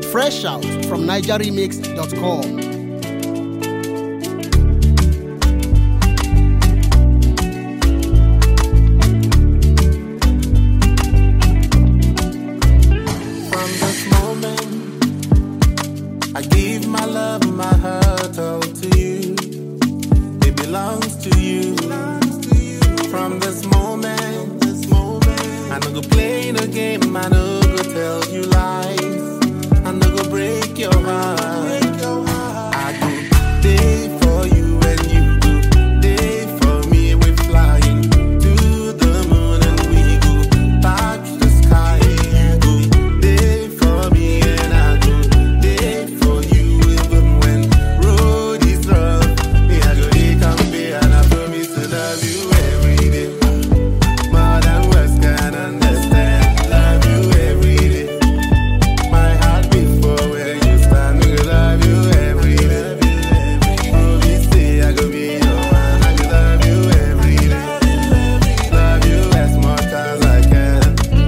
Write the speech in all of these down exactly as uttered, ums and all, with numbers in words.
Fresh out from niger remix dot com. I give my love and my heart all to you. It belongs to you. From this moment, this moment, I no go play no game, I no go tell you lies, I no go break your heart. I go day for you and you go day for me. We flying to the moon and we go touch the sky. You go day for me and I go day for you. Even when road is rough, me I go day come be and I promise to love you every day. More than words can understand. Love you every day. My heart beat for where you stand. We go love you every day. Promise say I go be your man. I go love you every day. Love you as much as I can.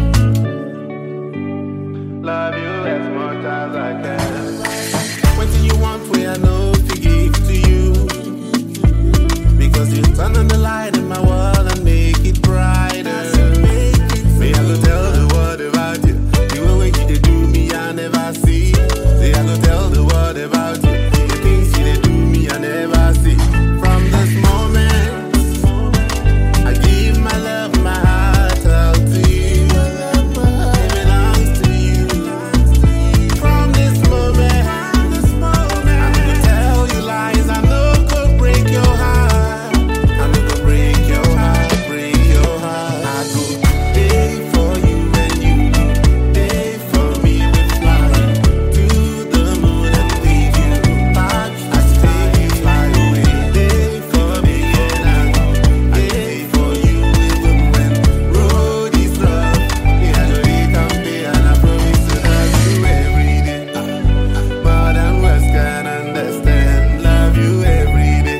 Love you as much as I can. What do you want where I know to give to you? Because you turn on the light in my world and make it brighter. Say I go tell the world about you. The way you they do me I never see. Say I go tell the world about you. The things you they do me I never see. From this moment, I give my love, my heart all to you. It belongs to you. From this moment, I'm gonna tell you lies. I know go break your heart. I'm gonna break your heart, break your heart. I go day for you and you go day for me. We fly to the moon and leave you back. I stay, you fly away. Day for me and I go day for you. Even when road is rough, yeah, I go day come day and I promise to love you every day. More than words can understand. Love you every day.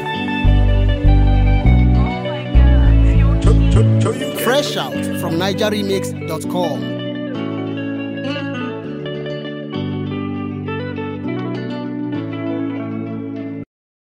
Fresh out from niger remix dot com.